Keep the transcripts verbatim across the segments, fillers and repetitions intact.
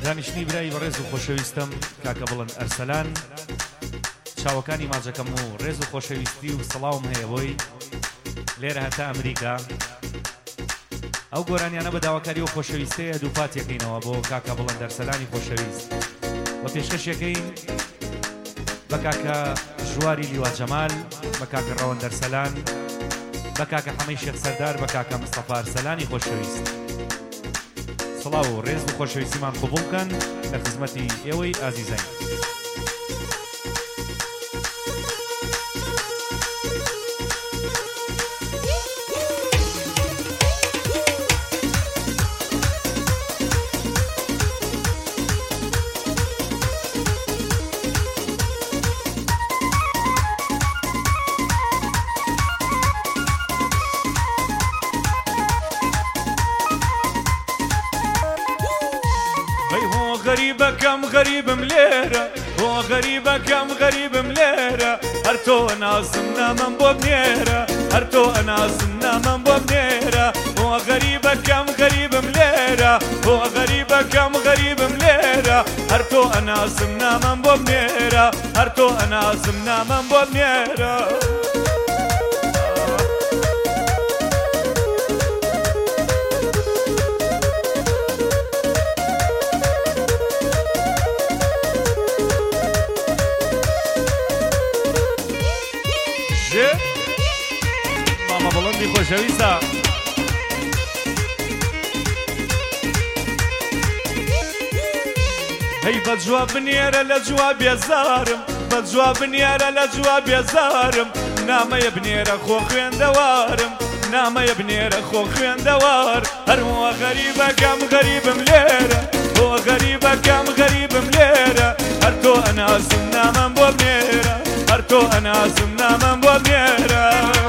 دانیشتنی برای بەڕێز و خۆشەویستم کاکە بڵند ئەرسەلان چاوەکانی ماجەکەم و ڕێز و خۆشەویستی و سەڵاوم هەیە بۆی لێرە هەتا ئەمریکا ئەو گۆرانیانە بە داواکاری و خۆشەویستەیە دووپاتیەکەینەوە بۆ کاکە بڵند ئەرسەلانی خۆشەویست بە پێشکەشەکەین بە کاکە ژواری لیوا جەمال بە کاکە ڕەوەند ئەرسەلان بە کاکە حەمەی شێخ سەردار بە کاکە مستەفا ئەرسەلانی خۆشەویست سڵاو و ڕێز و خۆشەویستیمان قبوڵ بکەن لە خزمەتی ئێوەی ئازیزەین غريبكم غريب مليرة هو غريبكم غريب مليرة هرتو نازمنا من بوبنيرة هرتو نازمنا من بوبنيرة هو غريبكم غريب مليرة هو غريبكم غريب مليرة هرتو نازمنا من بوبنيرة هرتو نازمنا من بوبنيرة ماما بڵندی خۆشەویستە هەی بە جواب بنێرە لە جواب بێزارم بە جواب بنێرە لە جواب بێزارم نامەیە بنێرە خۆ خوێندەوارم نامەیە بنێرە خۆ خوێندەوار هەروە غەریبەکەم غەریبم لێرە بۆ غەریبەکەم غەریبم لێرە هەر تۆ ئەنازم نامەم بۆ بنێرە هەر تۆ ئەنازم نامەم بۆ بنێرە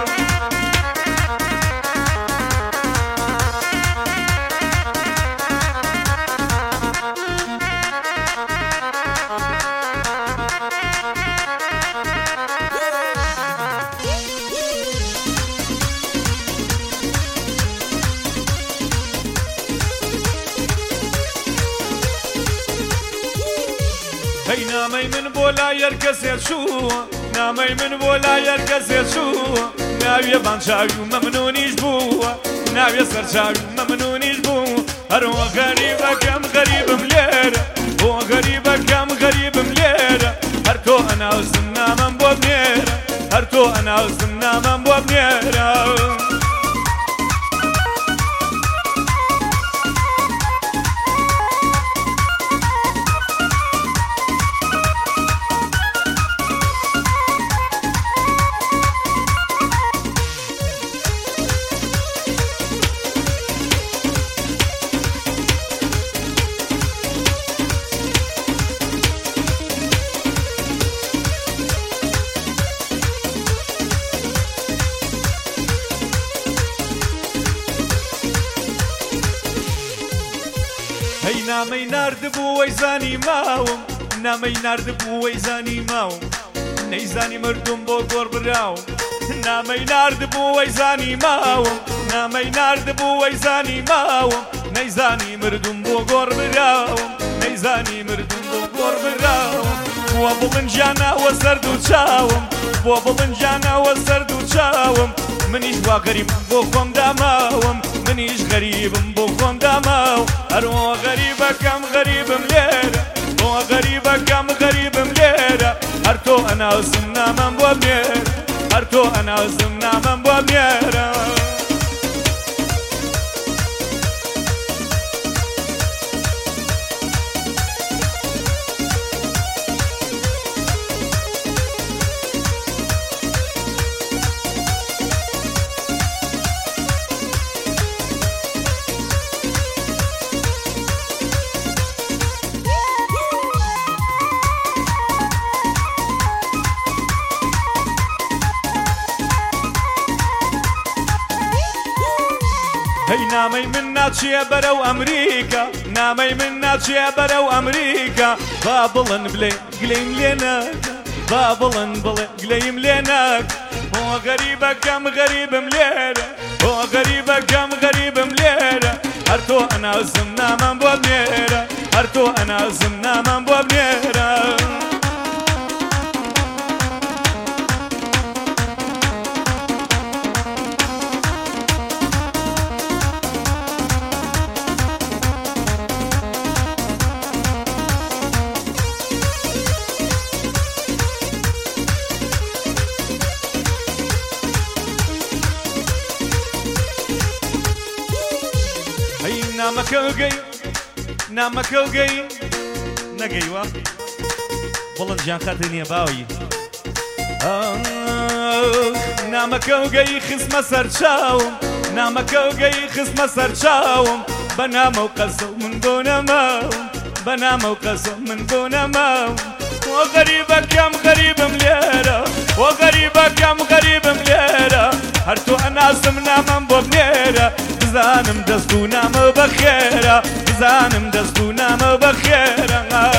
هەی نامەی من بۆ لای هەر کەسێک چووە نامەی من بۆ لای هەر کەسێک چووە ناویە بانچاوی و مەمنونیش بووە ناویە سەرچاوی و مەمنونیش بوو هەروە غەریبەکەم غەریبم لێرە بۆ غەریبەکەم غەریبم لێرە هەر تۆ ئەناوزم نامەم بۆ بنێرە هەر تۆ ئەناوزم نامەم بۆ بنێرە هەی نامەی ناردبوو وەی زانی ماوم نامەی ناردبوو وەی زانی ماوم نەیزانی مردم بۆ گۆڕ براوم نامەی ناردبوو وەی زانی ماوم نامەی ناردبوو وەی زانی ماوم نەیزانی مردم بۆ گۆڕ براوم نەیزانی مردم بۆ گۆڕ براوم بۆ بڵنجانەوە سەرد و چاوم بۆ بڵنجانەوە سەرد و چاوم منیش وا غەریب بۆ خۆم داماوم منیش غەریبم بۆ خۆم داماو هەروە غەریبەکەم غەریبم لێرە بۆ غەریبەکەم غەریبم لێرە هەر تۆ ئەناوزم نامەم بۆ بنێرە هەر تۆ ئەناوزم نامەم بۆ بنێرە هەی نامەی من ناچێ بەرەو ئەمریکا نامەی من ناچێ بەرەو ئەمریکا با بڵن بڵێ گلەیم لێ ناکە با بڵن بڵێ گلەیم لێ ناکە بۆ غەریبەکەم غەریبم لێرە بۆ غەریبەکەم غەریبم لێرە هەر تۆ ئەنازم نامەم بۆ بنێرە هەر تۆ ئەنازم نامەم بۆ بنێرە نامەکە گەی نامەکە گەی نەگەیوە بڵند ژیان خەتر نییە باوی نامەکە گەی خزمە سەر چاوم نامەکە گەی خزمە سەر چاوم بە نامە و قەسە من بۆ نەماوم بە نامە و قەسە من بۆ نەماوم وە غەریبەکەم غەریبم لێرە وە غەریبەکەم غەریبم لێرە هەر تۆ ئەناسم نامەم بۆ بنێرە بزانم دەست و نامە بەخێرە بزانم دەست و نامە بەخێرە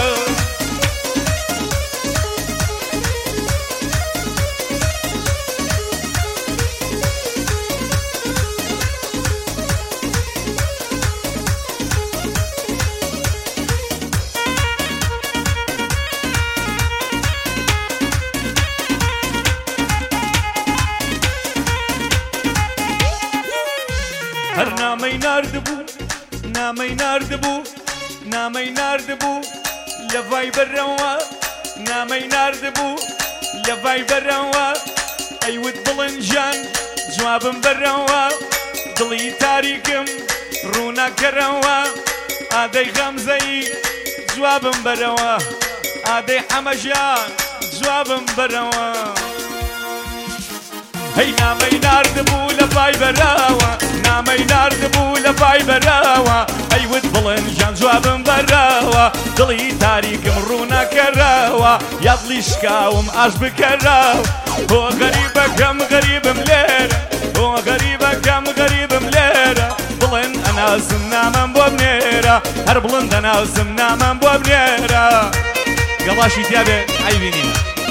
هەر نامەی ناردبوو نامەی ناردبوو نامەی ناردبوو لە ڤایبەرەوە نامەی ناردبوو لە ڤایبەرەوە ئەیوت بڵنجان جوابم بەرەوە دڵی تاریکم ڕووناکەرەوە ئادەی غەمزەی جوابم بەرەوە ئادەی حەمەژیان جوابم بەرەوە هەی نامەی ناردبوو لە ڤایبەرەوە نامەی ناردبوو لە ڤایبەرەوە ئەیوت بڵنجان جوابم بەرەوە دڵی تاریکم ڕووناکەرەوە یا دڵی شکاوم ئاش بکەرەوە بۆ غەریبەکەم غەریبم لێرە بۆ غەریبەکەم غەریبم لێرە بڵند ئەناسم نامەم بۆ بنێرە هەر بڵند ئەناسم نامەم بۆ بنێرە گەڵاشی تیا بێ ئەیبینی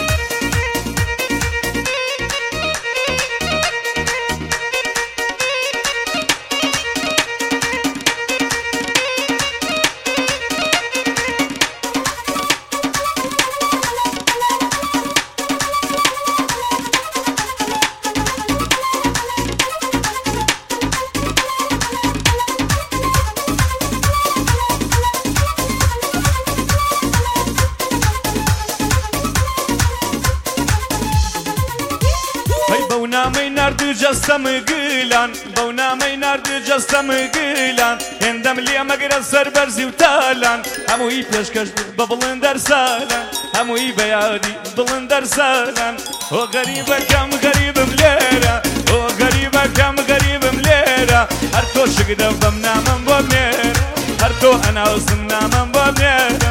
بەو نامەی ناردو جەستەمە گلان بەو نامەی ناردو جەستەمە گلان هێندەم لێ مەگرە سەر بەرزی و تالان هەمووی پێشکەش بە بڵند دەرسالان هەمووی بە یادی بڵند دەرسالان ئۆ غەریبەکەم غەریبم لێرە ئۆ غەریبەکەم غەریبم لێرە هەر تۆ شگدە بەم نامەم بۆ بنێرە هەر تۆ ئەناسم نامەم بۆ بنێرە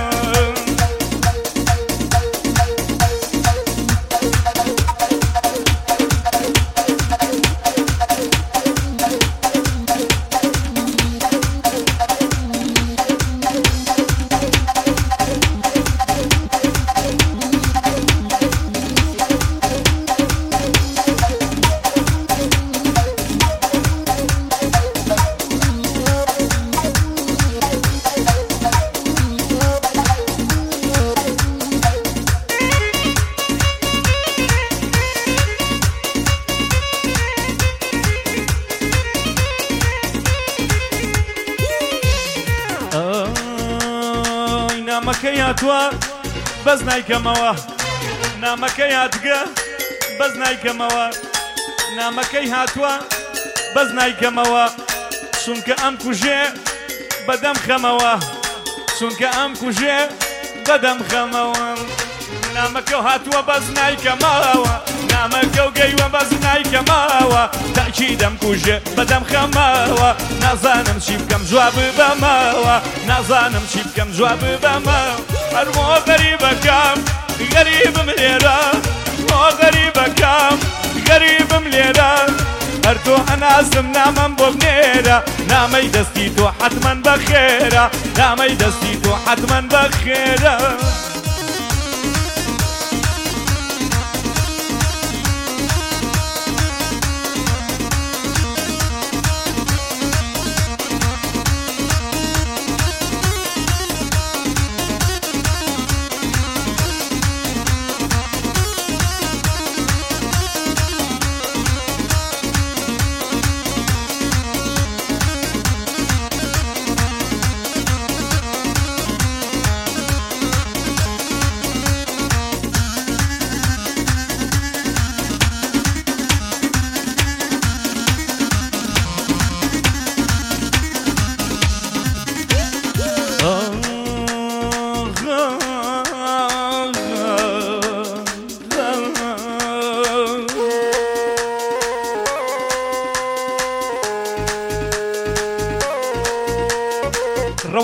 نامەکەی هاتووە بەس نایکەمەوە نامەکەی هاتگە بەس نایکەمەوە نامەکەی هاتووە بەس نایکەمەوە چونکە ئەم کوژێ بەدەم خەمەوە چونکە ئەم کوژێ بەدەم خەمەوە نامەکە هاتووە بەس نایکەمەوە نامەکە و گەیوە بەس نایکەمەوە تاکی دەم کوژێ بەدەم خەمەوە نازانم چی بکەم جواب بەمەوە نازانم چی بکەم جواب بەمەوە هەرمۆ غەریبەکەم غەریبم لێرە بۆ غەریبەکەم غەریبم لێرە هەر تۆ ئەناسم نامەم بۆ بنێرە نامەی دەستی تۆ حتمەن بەخێرە نامەی دەستی تۆ حتمەن بەخێرە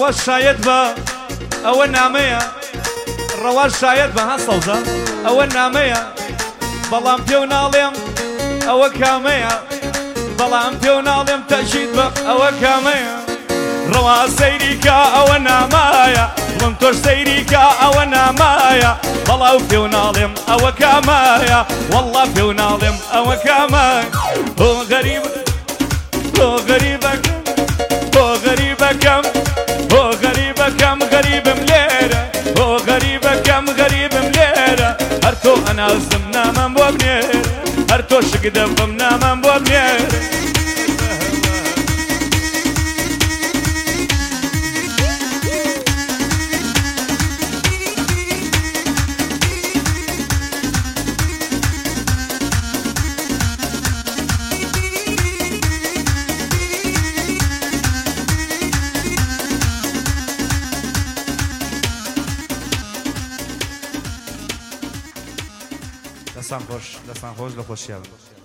ڕەوا شاید بە ئەوە نامەیە ڕەوا شاید بە هەستەوزە ئەوە نامەیە بەڵام پێو ناڵێم ئەوە کامەیە بەڵام پێو ناڵێم تەشید بە ئەوە کامەیە ڕەوا سەیریکە ئەوە نامایە بڵم تۆش سەیریکە ئەوە نامایە بەڵاو پێو ناڵێم ئەوە کامایە وەڵڵا پێو ناڵێم ئەوە کامایە هۆ غەریب هۆ غەریبەکەم هۆ غەریبەکەم هۆ غەریبەکەم غەریبم لێرە هۆ غەریبەکەم غەریبم لێرە هەر تۆ ئەنازم نامەم بۆ بنێرە هەر تۆ شک دەبم نامەم بۆ بنێرە دەستان خۆش دەستان خۆش لە خۆشیاوە